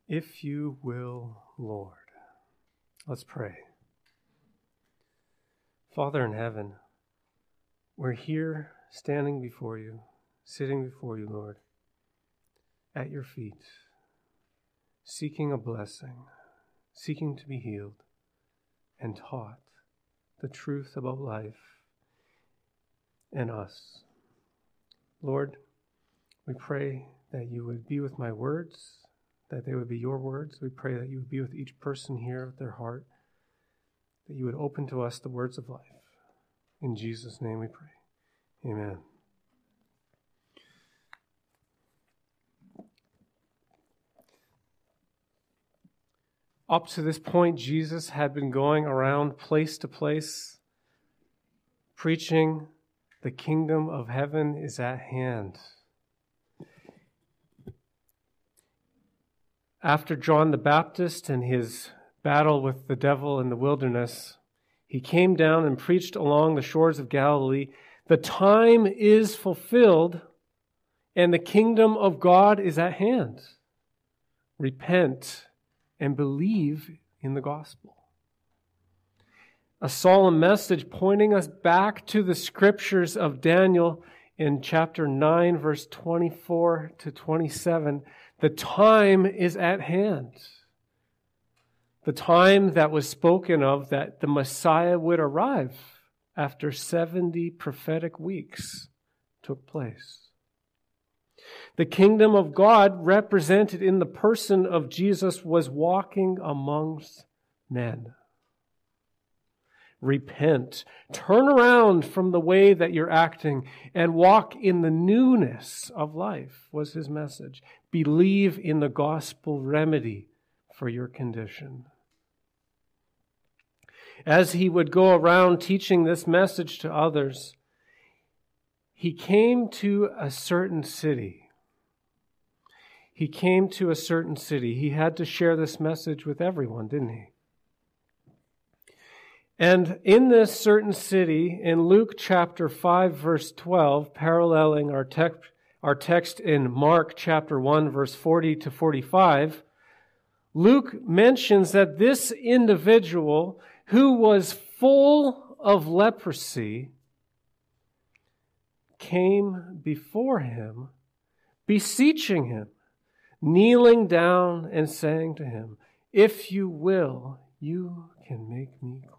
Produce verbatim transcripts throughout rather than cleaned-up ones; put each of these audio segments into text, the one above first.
If you will, Lord. Let's pray. Father in heaven, we're here standing before you, sitting before you, Lord, at your feet, seeking a blessing, seeking to be healed and taught the truth about life and us. Lord, we pray that you would be with my words, that they would be your words. We pray that you would be with each person here with their heart, that you would open to us the words of life. In Jesus' name we pray. Amen. Up to this point, Jesus had been going around place to place, preaching, the kingdom of heaven is at hand. After John the Baptist and his battle with the devil in the wilderness, he came down and preached along the shores of Galilee. The time is fulfilled, and the kingdom of God is at hand. Repent and believe in the gospel. A solemn message pointing us back to the scriptures of Daniel in chapter nine, verse twenty-four to twenty-seven. The time is at hand. The time that was spoken of, that the Messiah would arrive after seventy prophetic weeks took place. The kingdom of God, represented in the person of Jesus, was walking amongst men. Repent. Turn around from the way that you're acting and walk in the newness of life, was his message. Believe in the gospel remedy for your condition. As he would go around teaching this message to others, he came to a certain city. He came to a certain city. He had to share this message with everyone, didn't he? And in this certain city, in Luke chapter five, verse twelve, paralleling our text, our text in Mark chapter one, verse forty to forty-five, Luke mentions that this individual who was full of leprosy came before him, beseeching him, kneeling down and saying to him, "If you will, you can make me clean."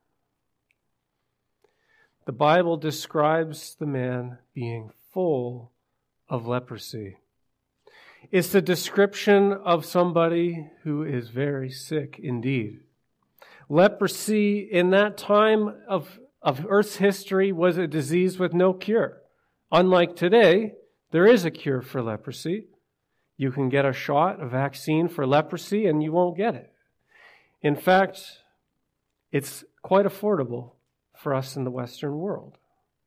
The Bible describes the man being full of leprosy. It's the description of somebody who is very sick indeed. Leprosy in that time of, of Earth's history was a disease with no cure. Unlike today, there is a cure for leprosy. You can get a shot, a vaccine for leprosy, and you won't get it. In fact, it's quite affordable for us in the Western world.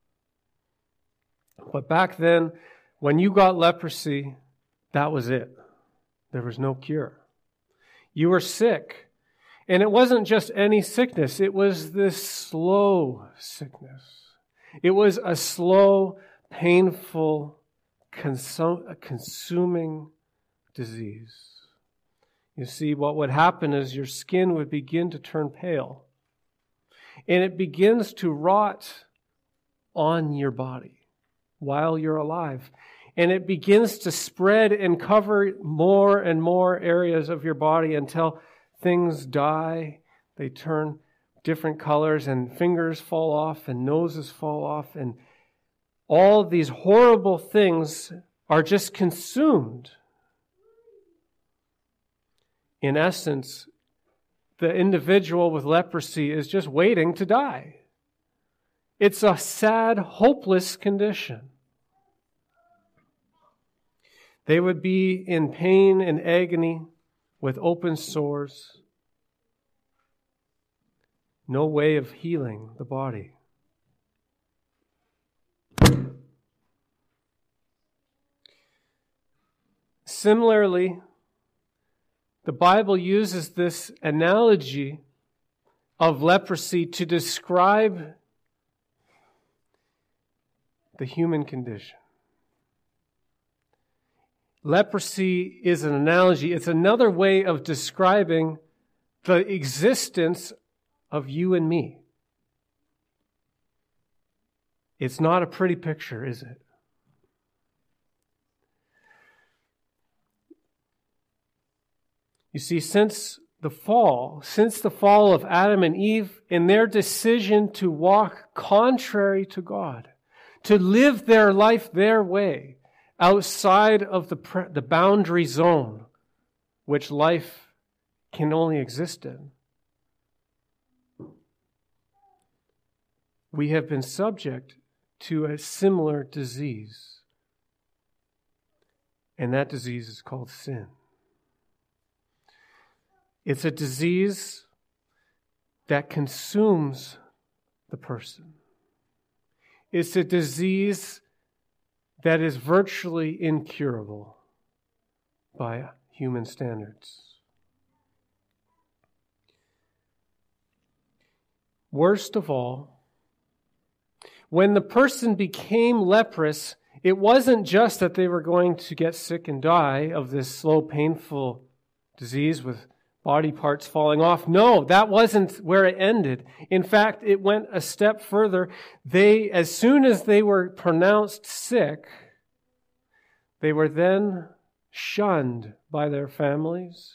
But back then, when you got leprosy, that was it. There was no cure. You were sick. And it wasn't just any sickness. It was this slow sickness. It was a slow, painful, consum- consuming disease. You see, what would happen is your skin would begin to turn pale. And it begins to rot on your body while you're alive. And it begins to spread and cover more and more areas of your body until things die. They turn different colors and fingers fall off and noses fall off. And all these horrible things are just consumed. In essence, the individual with leprosy is just waiting to die. It's a sad, hopeless condition. They would be in pain and agony with open sores. No way of healing the body. Similarly, the Bible uses this analogy of leprosy to describe the human condition. leprosy is an analogy. It's another way of describing the existence of you and me. It's not a pretty picture, is it? You see, since the fall, since the fall of Adam and Eve, in their decision to walk contrary to God, to live their life their way, outside of the, the boundary zone which life can only exist in, we have been subject to a similar disease. And that disease is called sin. It's a disease that consumes the person. It's a disease that is virtually incurable by human standards. Worst of all, when the person became leprous, it wasn't just that they were going to get sick and die of this slow, painful disease with body parts falling off. No, that wasn't where it ended. In fact, it went a step further. They, as soon as they were pronounced sick, they were then shunned by their families,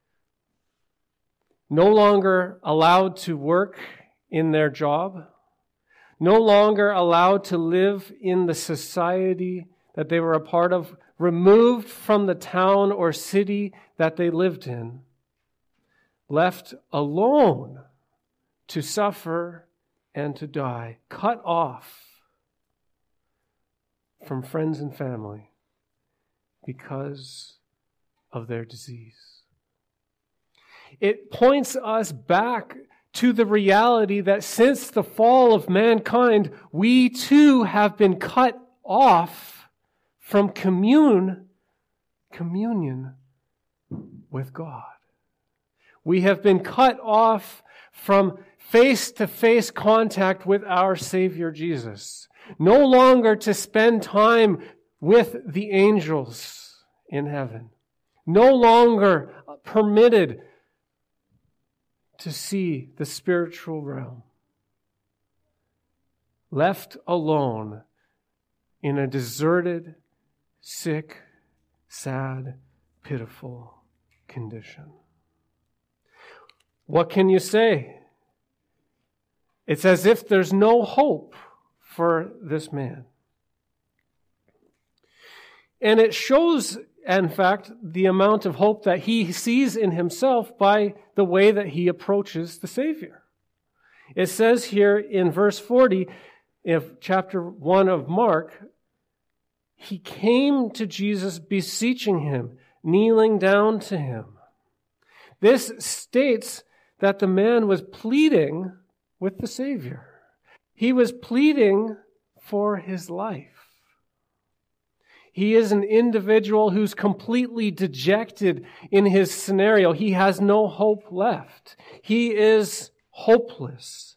no longer allowed to work in their job, no longer allowed to live in the society that they were a part of, removed from the town or city that they lived in, left alone to suffer and to die, cut off from friends and family because of their disease. It points us back to the reality that since the fall of mankind, we too have been cut off from commune, communion with God. We have been cut off from face-to-face contact with our Savior Jesus. No longer to spend time with the angels in heaven. No longer permitted to see the spiritual realm. Left alone in a deserted, sick, sad, pitiful condition. What can you say? It's as if there's no hope for this man. And it shows, in fact, the amount of hope that he sees in himself by the way that he approaches the Savior. It says here in verse forty of chapter one of Mark, he came to Jesus beseeching him, kneeling down to him. This states that the man was pleading with the Savior. He was pleading for his life. He is an individual who's completely dejected in his scenario. He has no hope left. He is hopeless.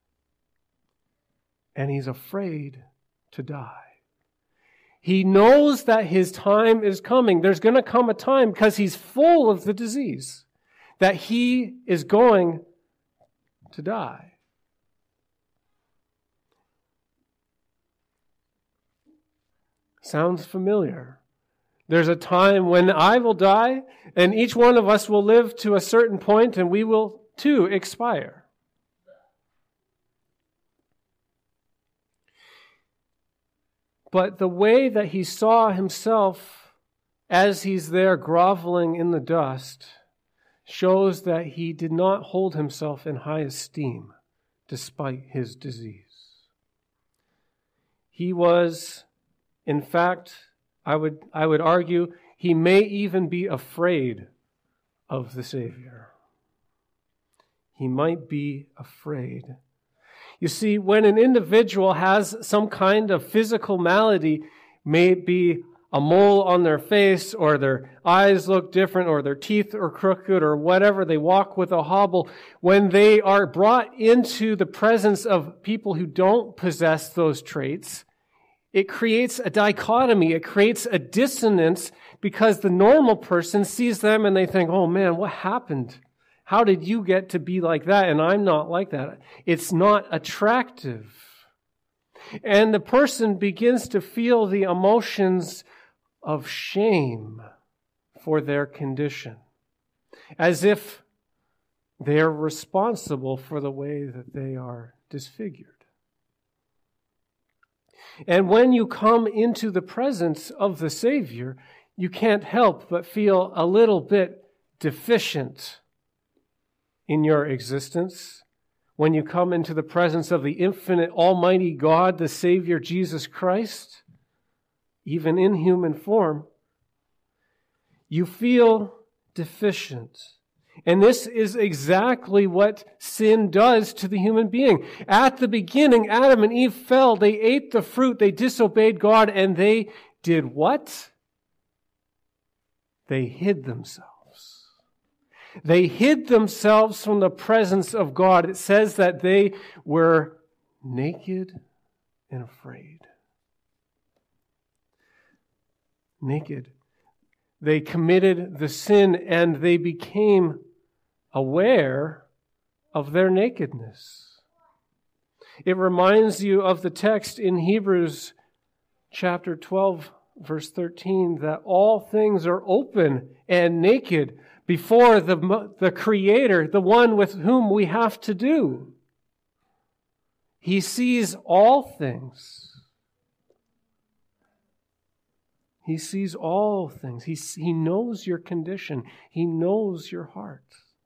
And he's afraid to die. He knows that his time is coming. There's going to come a time, because he's full of the disease, that he is going to die. Sounds familiar. There's a time when I will die, and each one of us will live to a certain point, and we will too expire. But the way that he saw himself as he's there groveling in the dust shows that he did not hold himself in high esteem despite his disease. He was, in fact, I would, I would argue, he may even be afraid of the Savior. He might be afraid. You see, when an individual has some kind of physical malady, may it be a mole on their face, or their eyes look different, or their teeth are crooked, or whatever, they walk with a hobble, when they are brought into the presence of people who don't possess those traits, it creates a dichotomy, it creates a dissonance because the normal person sees them and they think, oh man, what happened? How did you get to be like that? And I'm not like that. It's not attractive. And the person begins to feel the emotions of shame for their condition, as if they're responsible for the way that they are disfigured. And when you come into the presence of the Savior, you can't help but feel a little bit deficient in your existence. When you come into the presence of the infinite, almighty God, the Savior, Jesus Christ, even in human form, you feel deficient. And this is exactly what sin does to the human being. At the beginning, Adam and Eve fell. They ate the fruit. They disobeyed God. And they did what? They hid themselves. They hid themselves from the presence of God. It says that they were naked and afraid. Naked. They committed the sin and they became aware of their nakedness. It reminds you of the text in Hebrews chapter twelve, verse thirteen, that all things are open and naked before the, the Creator, the one with whom we have to do. He sees all things. He sees all things. He, he knows your condition. He knows your heart.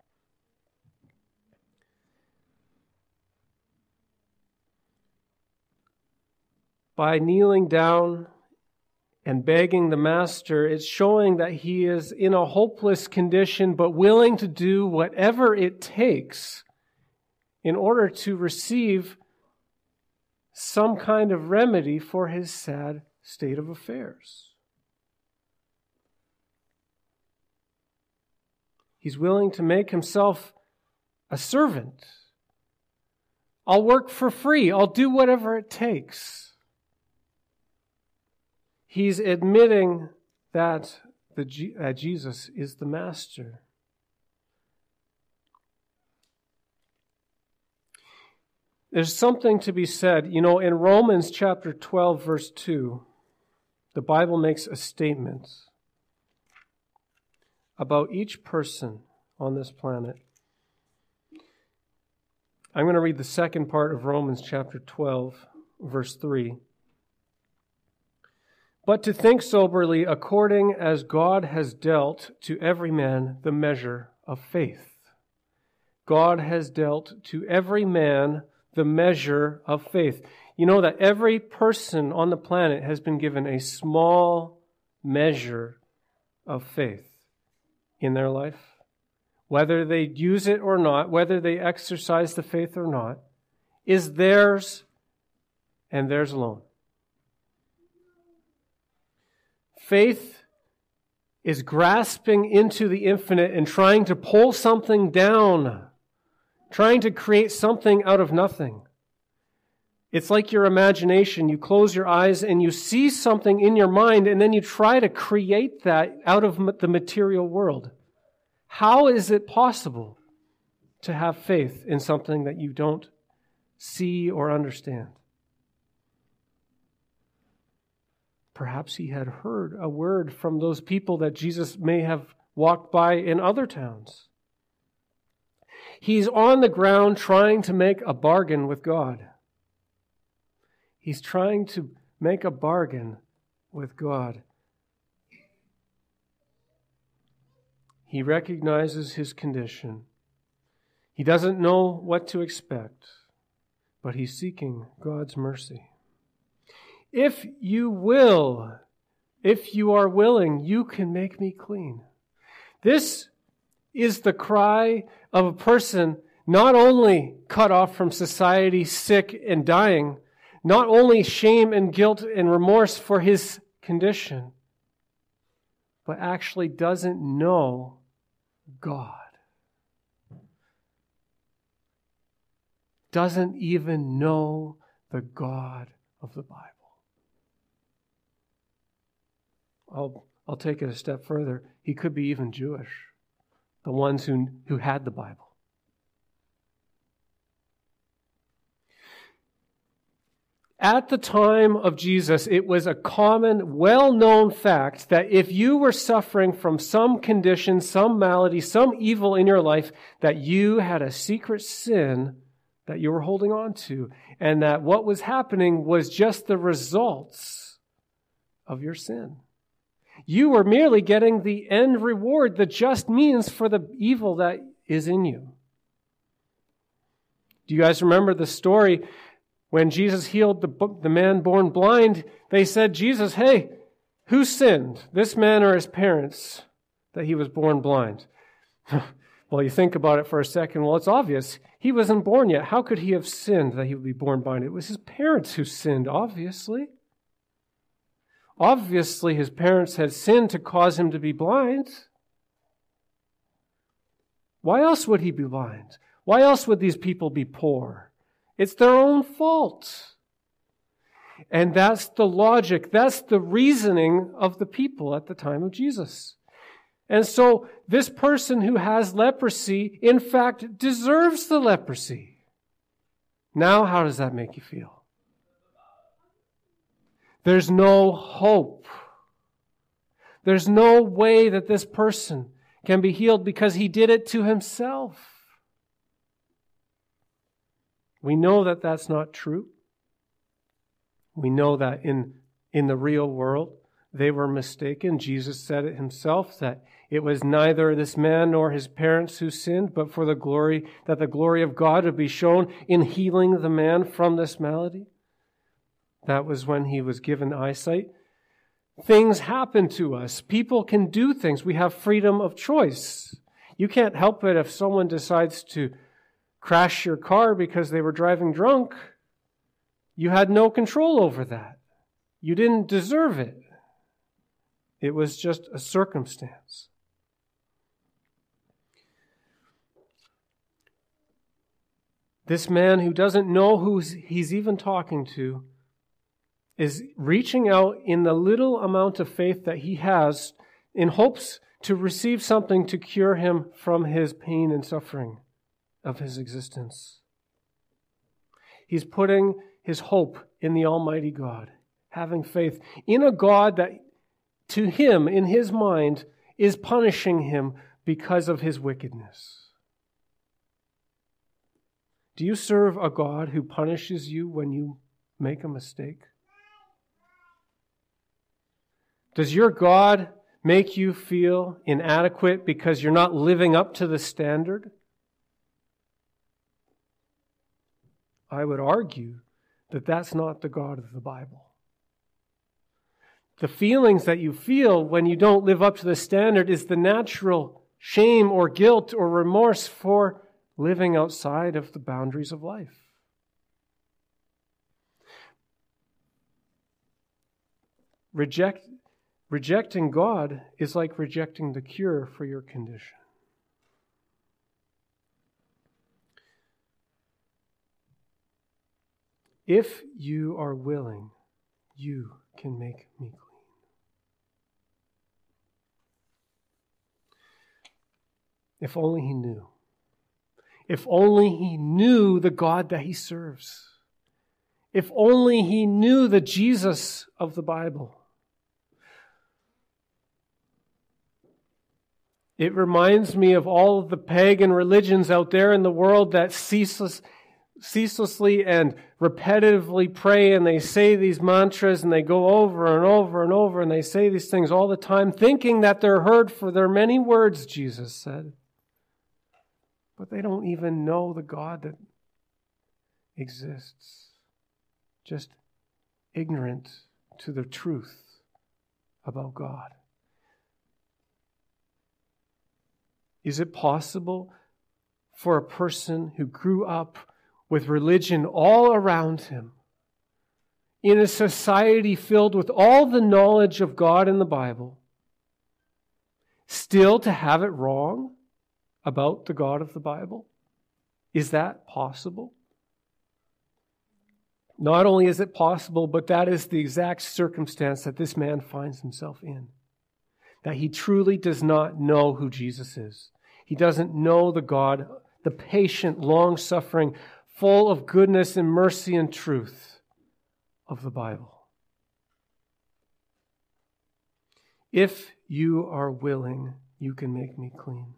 By kneeling down and begging the Master, it's showing that he is in a hopeless condition, but willing to do whatever it takes in order to receive some kind of remedy for his sad state of affairs. He's willing to make himself a servant. I'll work for free. I'll do whatever it takes. He's admitting that the, uh, Jesus is the Master. There's something to be said. You know, in Romans chapter twelve, verse two, the Bible makes a statement about each person on this planet. I'm going to read the second part of Romans chapter twelve, verse three. But to think soberly according as God has dealt to every man the measure of faith. God has dealt to every man the measure of faith. You know that every person on the planet has been given a small measure of faith in their life. Whether they use it or not, whether they exercise the faith or not, is theirs and theirs alone. Faith is grasping into the infinite and trying to pull something down, trying to create something out of nothing. It's like your imagination. You close your eyes and you see something in your mind, and then you try to create that out of the material world. How is it possible to have faith in something that you don't see or understand? Perhaps he had heard a word from those people that Jesus may have walked by in other towns. He's on the ground trying to make a bargain with God. He's trying to make a bargain with God. He recognizes his condition. He doesn't know what to expect, but he's seeking God's mercy. If you will, if you are willing, you can make me clean. This is the cry of a person not only cut off from society, sick and dying, not only shame and guilt and remorse for his condition, but actually doesn't know God. Doesn't even know the God of the Bible. I'll I'll take it a step further. He could be even Jewish, the ones who, who had the Bible. At the time of Jesus, it was a common, well-known fact that if you were suffering from some condition, some malady, some evil in your life, that you had a secret sin that you were holding on to, and that what was happening was just the results of your sin. You were merely getting the end reward, the just means for the evil that is in you. Do you guys remember the story when Jesus healed the, the man born blind? They said, Jesus, hey, who sinned, this man or his parents, that he was born blind? Well, you think about it for a second. Well, it's obvious. He wasn't born yet. How could he have sinned that he would be born blind? It was his parents who sinned, obviously. Obviously, his parents had sinned to cause him to be blind. Why else would he be blind? Why else would these people be poor? It's their own fault. And that's the logic, that's the reasoning of the people at the time of Jesus. And so this person who has leprosy, in fact, deserves the leprosy. Now, how does that make you feel? There's no hope. There's no way that this person can be healed because he did it to himself. We know that that's not true. We know that in, in the real world, they were mistaken. Jesus said it himself, that it was neither this man nor his parents who sinned, but for the glory, that the glory of God would be shown in healing the man from this malady. That was when he was given eyesight. Things happen to us. People can do things. We have freedom of choice. You can't help it if someone decides to crash your car because they were driving drunk. You had no control over that. You didn't deserve it. It was just a circumstance. This man who doesn't know who he's even talking to is reaching out in the little amount of faith that he has in hopes to receive something to cure him from his pain and suffering of his existence. He's putting his hope in the Almighty God, having faith in a God that to him, in his mind, is punishing him because of his wickedness. Do you serve a God who punishes you when you make a mistake? Does your God make you feel inadequate because you're not living up to the standard? I would argue that that's not the God of the Bible. The feelings that you feel when you don't live up to the standard is the natural shame or guilt or remorse for living outside of the boundaries of life. Reject, rejecting God is like rejecting the cure for your condition. If you are willing, you can make me clean. If only he knew. If only he knew the God that he serves. If only he knew the Jesus of the Bible. It reminds me of all of the pagan religions out there in the world that ceaseless ceaselessly and repetitively pray, and they say these mantras, and they go over and over and over, and they say these things all the time, thinking that they're heard for their many words, Jesus said. But they don't even know the God that exists. Just ignorant to the truth about God. Is it possible for a person who grew up with religion all around him, in a society filled with all the knowledge of God in the Bible, still to have it wrong about the God of the Bible? Is that possible? Not only is it possible, but that is the exact circumstance that this man finds himself in. that he truly does not know who Jesus is. He doesn't know the God, the patient, long-suffering, full of goodness and mercy and truth of the Bible. If you are willing, you can make me clean.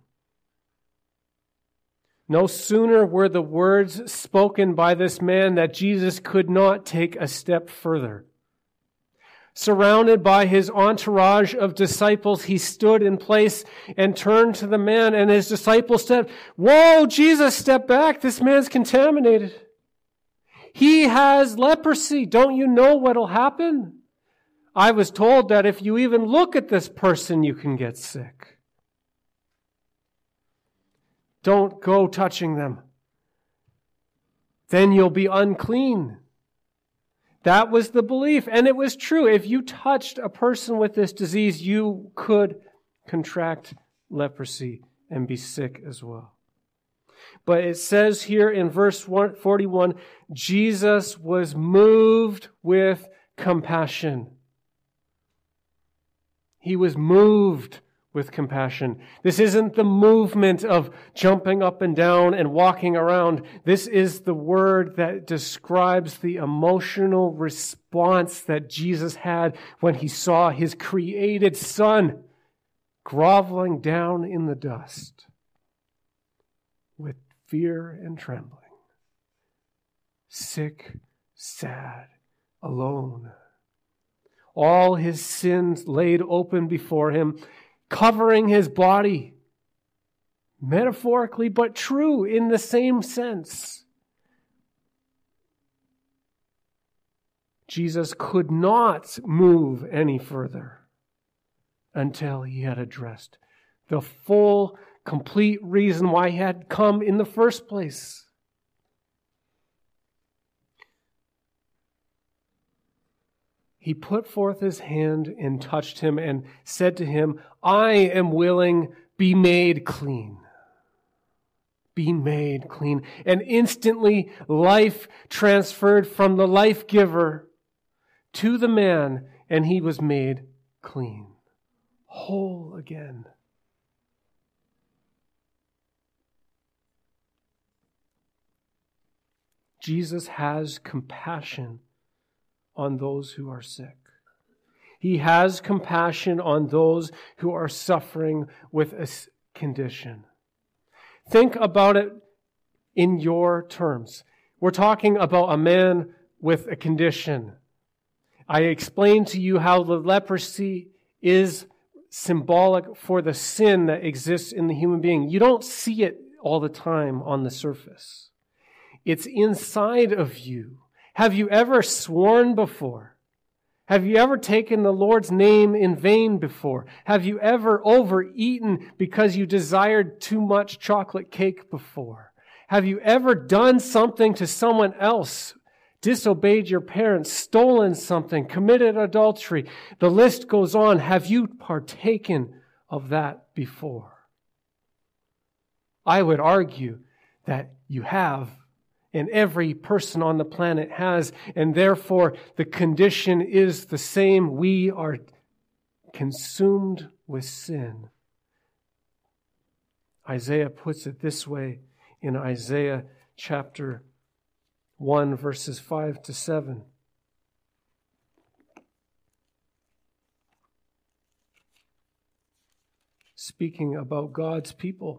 No sooner were the words spoken by this man that Jesus could not take a step further. Surrounded by his entourage of disciples, he stood in place and turned to the man, and his disciples said, "Whoa, Jesus, step back. This man's contaminated. He has leprosy. Don't you know what'll happen? I was told that if you even look at this person, you can get sick. Don't go touching them. Then you'll be unclean." That was the belief, and it was true. If you touched a person with this disease, you could contract leprosy and be sick as well. But it says here in verse forty-one, Jesus was moved with compassion. He was moved with compassion. This isn't the movement of jumping up and down and walking around. This is the word that describes the emotional response that Jesus had when he saw his created Son groveling down in the dust with fear and trembling, sick, sad, alone. All his sins laid open before him, covering his body, metaphorically, but true in the same sense. Jesus could not move any further until he had addressed the full, complete reason why he had come in the first place. He put forth his hand and touched him and said to him, "I am willing, be made clean." Be made clean. And instantly life transferred from the life giver to the man, and he was made clean, whole again. Jesus has compassion on those who are sick. He has compassion on those who are suffering with a condition. Think about it in your terms. We're talking about a man with a condition. I explained to you how the leprosy is symbolic for the sin that exists in the human being. You don't see it all the time on the surface. It's inside of you. Have you ever sworn before? Have you ever taken the Lord's name in vain before? Have you ever overeaten because you desired too much chocolate cake before? Have you ever done something to someone else, disobeyed your parents, stolen something, committed adultery? The list goes on. Have you partaken of that before? I would argue that you have. And every person on the planet has, and therefore the condition is the same. We are consumed with sin. Isaiah puts it this way in Isaiah chapter one, verses five to seven. Speaking about God's people.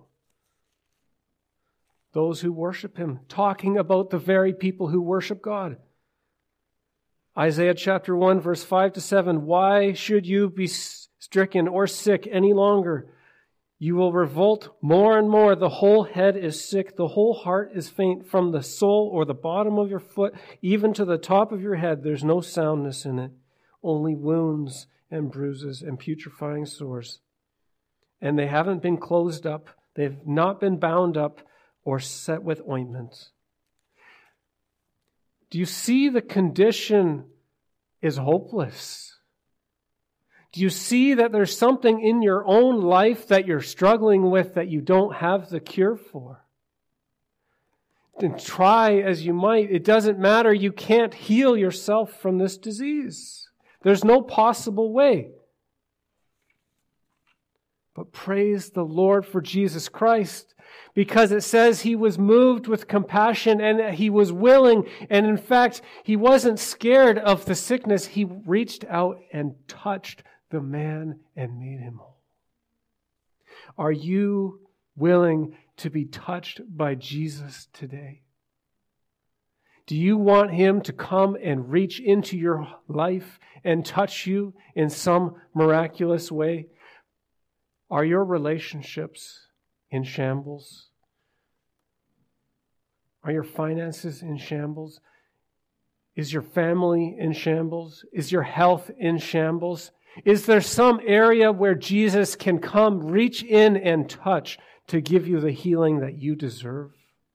Those who worship him, talking about the very people who worship God. Isaiah chapter one, verse five to seven. Why should you be stricken or sick any longer? You will revolt more and more. The whole head is sick. The whole heart is faint. From the sole or the bottom of your foot, even to the top of your head, there's no soundness in it. Only wounds and bruises and putrefying sores. And they haven't been closed up. They've not been bound up or set with ointment. Do you see the condition is hopeless? Do you see that there's something in your own life that you're struggling with that you don't have the cure for? And try as you might, it doesn't matter. You can't heal yourself from this disease. There's no possible way. But praise the Lord for Jesus Christ, because it says he was moved with compassion and that he was willing. And in fact, he wasn't scared of the sickness. He reached out and touched the man and made him whole. Are you willing to be touched by Jesus today? Do you want him to come and reach into your life and touch you in some miraculous way? Are your relationships in shambles? Are your finances in shambles? Is your family in shambles? Is your health in shambles? Is there some area where Jesus can come, reach in and touch to give you the healing that you deserve?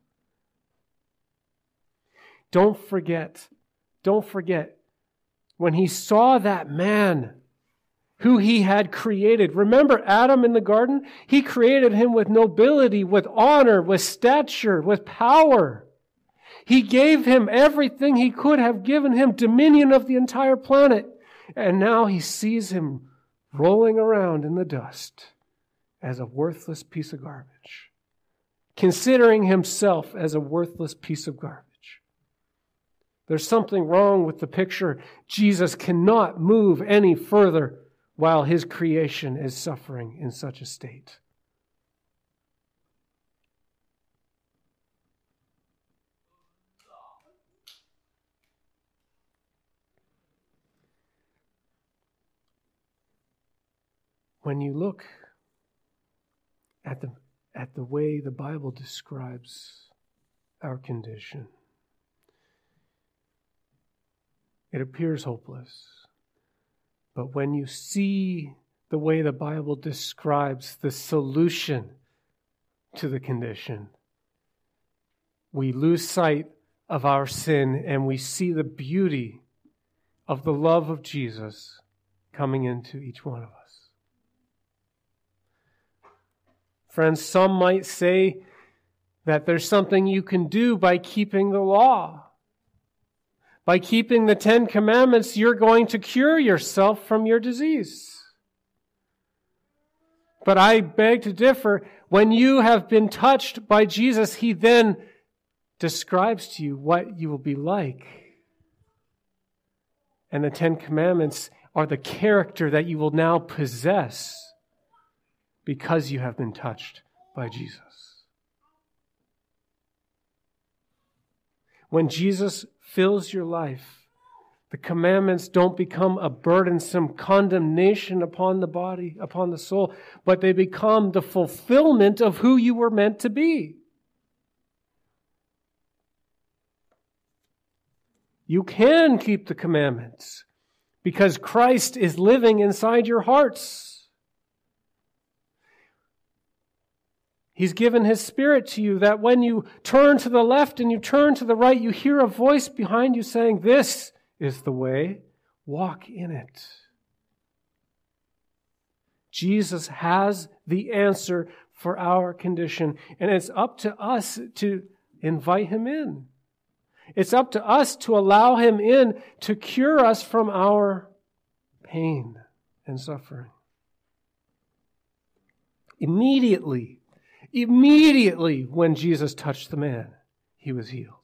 Don't forget, don't forget, when he saw that man who he had created. Remember Adam in the garden? He created him with nobility, with honor, with stature, with power. He gave him everything he could have given him, dominion of the entire planet. And now he sees him rolling around in the dust as a worthless piece of garbage, considering himself as a worthless piece of garbage. There's something wrong with the picture. Jesus cannot move any further while his creation is suffering in such a state. When you look at the, at the way the Bible describes our condition, it appears hopeless. But when you see the way the Bible describes the solution to the condition, we lose sight of our sin and we see the beauty of the love of Jesus coming into each one of us. Friends, some might say that there's something you can do by keeping the law. By keeping the Ten Commandments, you're going to cure yourself from your disease. But I beg to differ. When you have been touched by Jesus, he then describes to you what you will be like. And the Ten Commandments are the character that you will now possess because you have been touched by Jesus. When Jesus fills your life, the commandments don't become a burdensome condemnation upon the body, upon the soul, but they become the fulfillment of who you were meant to be. You can keep the commandments because Christ is living inside your hearts. He's given his Spirit to you that when you turn to the left and you turn to the right, you hear a voice behind you saying, "This is the way, walk in it." Jesus has the answer for our condition, and it's up to us to invite him in. It's up to us to allow him in to cure us from our pain and suffering. Immediately, Immediately when Jesus touched the man, he was healed.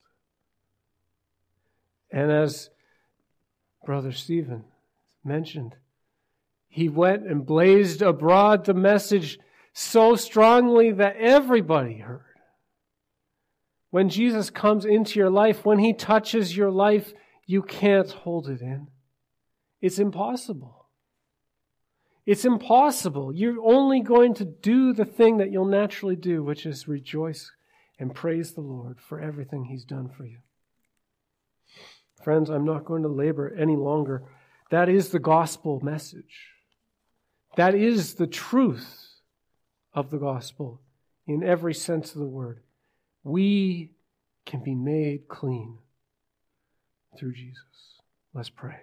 And as Brother Stephen mentioned, he went and blazed abroad the message so strongly that everybody heard. When Jesus comes into your life, when he touches your life, you can't hold it in. It's impossible. It's impossible. You're only going to do the thing that you'll naturally do, which is rejoice and praise the Lord for everything he's done for you. Friends, I'm not going to labor any longer. That is the gospel message. That is the truth of the gospel in every sense of the word. We can be made clean through Jesus. Let's pray.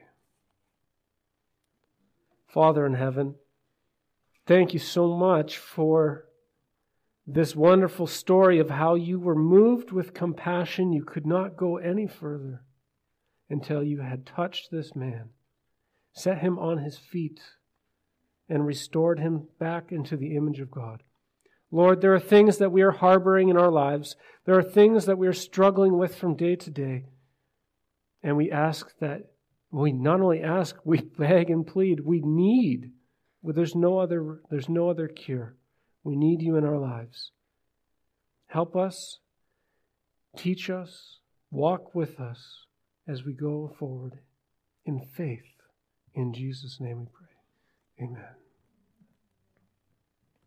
Father in heaven, thank you so much for this wonderful story of how you were moved with compassion. You could not go any further until you had touched this man, set him on his feet, and restored him back into the image of God. Lord, there are things that we are harboring in our lives. There are things that we are struggling with from day to day. And we ask that, we not only ask, we beg and plead. We need. Well, there's no other, there's no other cure. We need you in our lives. Help us, teach us, walk with us as we go forward in faith. In Jesus' name we pray. Amen.